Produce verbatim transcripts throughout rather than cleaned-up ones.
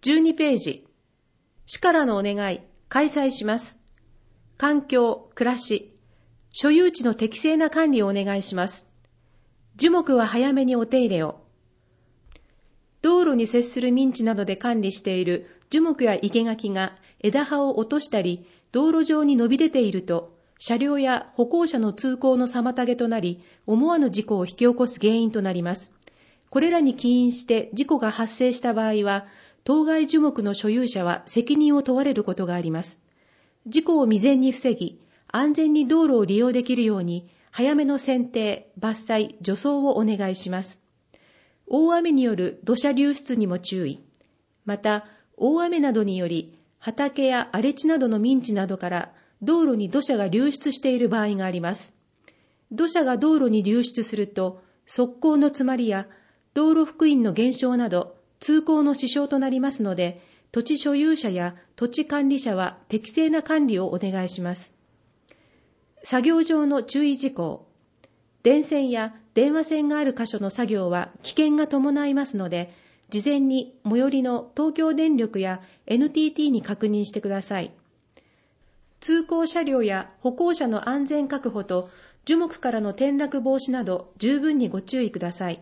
じゅうにページ。市からのお願い、開催します。環境、暮らし、所有地の適正な管理をお願いします。樹木は早めにお手入れを。道路に接する民地などで管理している樹木や生垣が枝葉を落としたり、道路上に伸び出ていると、車両や歩行者の通行の妨げとなり、思わぬ事故を引き起こす原因となります。これらに起因して事故が発生した場合は、当該樹木の所有者は責任を問われることがあります。事故を未然に防ぎ、安全に道路を利用できるように、早めの剪定、伐採、除草をお願いします。大雨による土砂流出にも注意。また、大雨などにより、畑や荒れ地などの民地などから道路に土砂が流出している場合があります。土砂が道路に流出すると、側溝の詰まりや道路幅員の減少など、通行の支障となりますので、土地所有者や土地管理者は適正な管理をお願いします。作業上の注意事項。電線や電話線がある箇所の作業は危険が伴いますので、事前に最寄りの東京電力や エヌティーティー に確認してください。通行車両や歩行者の安全確保と樹木からの転落防止など十分にご注意ください。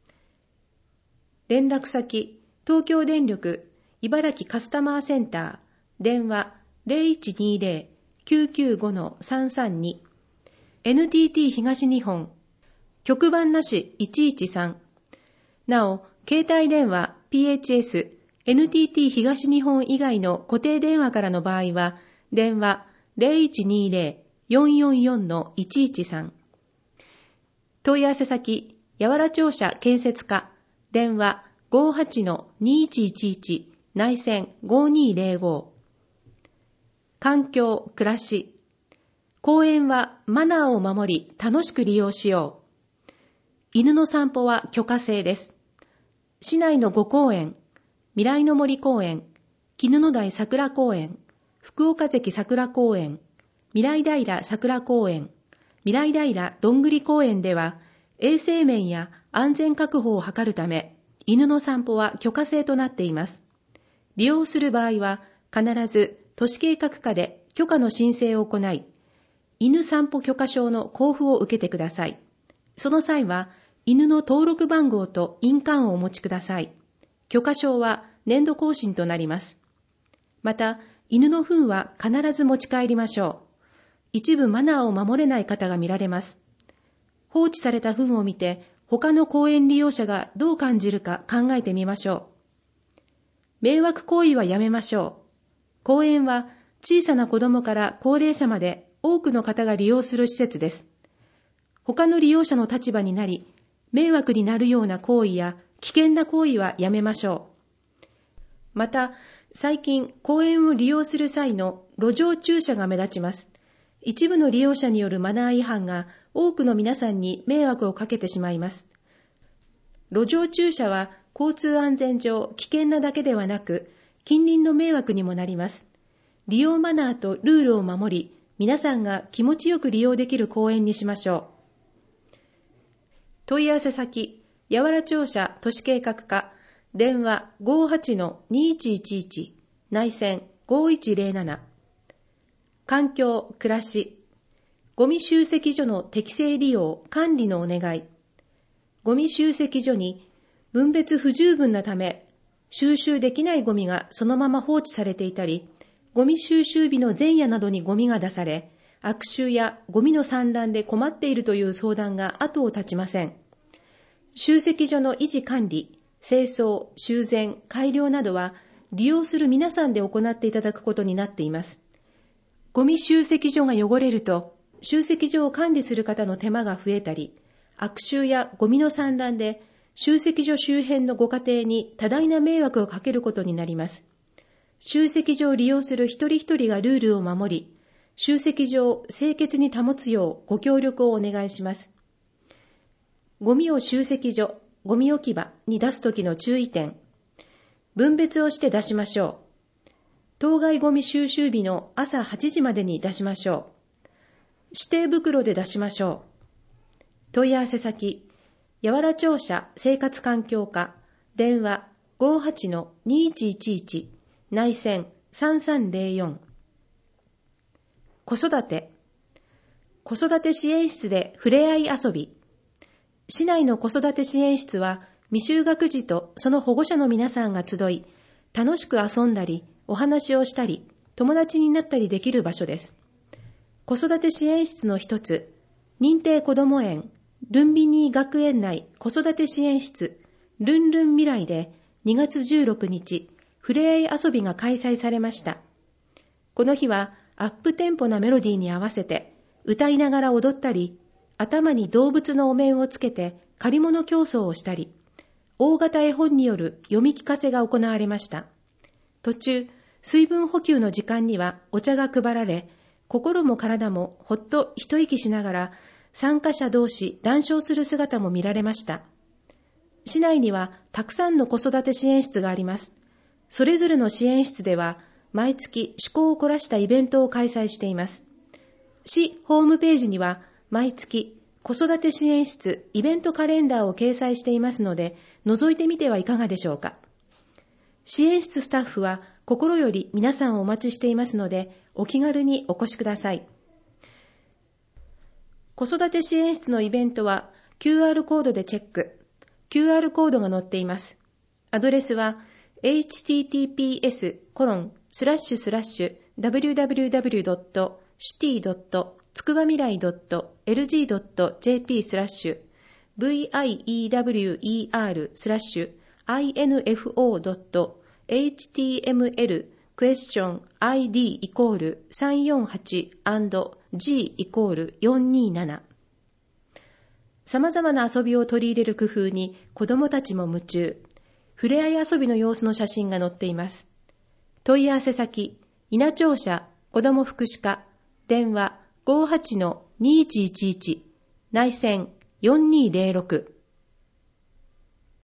連絡先、東京電力茨城カスタマーセンター、電話 ゼロいちにゼロ きゅうきゅうご さんさんに、エヌティーティー 東日本、局番なしいちいちさん。なお、携帯電話 ピーエイチエス、エヌティーティー 東日本以外の固定電話からの場合は、電話 ゼロいちにゼロ よんよんよん いちいちさん。問い合わせ先、八原庁舎建設課、電話 ごーはちのにいちいちいち 内線ごーにーゼロご。環境、暮らし。公園はマナーを守り楽しく利用しよう。犬の散歩は許可制です。市内のご公園、未来の森公園、絹の台桜公園、福岡関桜公園、未来平桜公園、未来平どんぐり公園では、衛生面や安全確保を図るため、犬の散歩は許可制となっています。利用する場合は、必ず都市計画課で許可の申請を行い、犬散歩許可証の交付を受けてください。その際は、犬の登録番号と印鑑をお持ちください。許可証は年度更新となります。また、犬の糞は必ず持ち帰りましょう。一部マナーを守れない方が見られます。放置された糞を見て、他の公園利用者がどう感じるか考えてみましょう。迷惑行為はやめましょう。公園は小さな子供から高齢者まで多くの方が利用する施設です。他の利用者の立場になり、迷惑になるような行為や危険な行為はやめましょう。また、最近公園を利用する際の路上駐車が目立ちます。一部の利用者によるマナー違反が多くの皆さんに迷惑をかけてしまいます。路上駐車は交通安全上危険なだけではなく、近隣の迷惑にもなります。利用マナーとルールを守り、皆さんが気持ちよく利用できる公園にしましょう。問い合わせ先、八原庁舎都市計画課、電話 ごーはちのにいちいちいち、内線ごーいちゼロなな。環境、暮らし。ゴミ集積所の適正利用、管理のお願い。ゴミ集積所に分別不十分なため、収集できないゴミがそのまま放置されていたり、ゴミ収集日の前夜などにゴミが出され、悪臭やゴミの散乱で困っているという相談が後を絶ちません。集積所の維持管理、清掃、修繕、改良などは利用する皆さんで行っていただくことになっています。ゴミ集積所が汚れると、集積所を管理する方の手間が増えたり、悪臭やゴミの散乱で集積所周辺のご家庭に多大な迷惑をかけることになります。集積所を利用する一人一人がルールを守り、集積所を清潔に保つようご協力をお願いします。ゴミを集積所、ゴミ置き場に出すときの注意点。分別をして出しましょう。当該ゴミ収集日の朝はちじまでに出しましょう。指定袋で出しましょう。問い合わせ先、八原庁舎生活環境課、電話ごーはちのにいちいちいち、内線さんさんぜろよん。子育て。子育て支援室でふれあい遊び。市内の子育て支援室は、未就学児とその保護者の皆さんが集い、楽しく遊んだり、お話をしたり、友達になったりできる場所です。子育て支援室の一つ、認定こども園、ルンビニー学園内子育て支援室、ルンルン未来でにがつじゅうろくにち、ふれあい遊びが開催されました。この日はアップテンポなメロディーに合わせて、歌いながら踊ったり、頭に動物のお面をつけて借り物競争をしたり、大型絵本による読み聞かせが行われました。途中、水分補給の時間にはお茶が配られ、心も体もほっと一息しながら参加者同士談笑する姿も見られました。市内にはたくさんの子育て支援室があります。それぞれの支援室では毎月趣向を凝らしたイベントを開催しています。市ホームページには毎月子育て支援室イベントカレンダーを掲載していますので、覗いてみてはいかがでしょうか。支援室スタッフは心より皆さんをお待ちしていますので、お気軽にお越しください。子育て支援室のイベントは キューアール コードでチェック。キューアール コードが載っています。アドレスは エイチティーティーピーエスコロンスラッシュスラッシュダブリューダブリューダブリュードットシティドットつくばみらいドットエルジードットジェーピースラッシュ ブイアイイーダブリューイーアールスラッシュアイエヌエフオードットエイチティーエムエルクエスチョン アイディー イコールさんよんはち G イコールよんにーなな。様々な遊びを取り入れる工夫に子どもたちも夢中。ふれあい遊びの様子の写真が載っています。問い合わせ先、稲庁舎子ども福祉課、電話 ごーはちのにいちいちいち、内線よんにーぜろろく。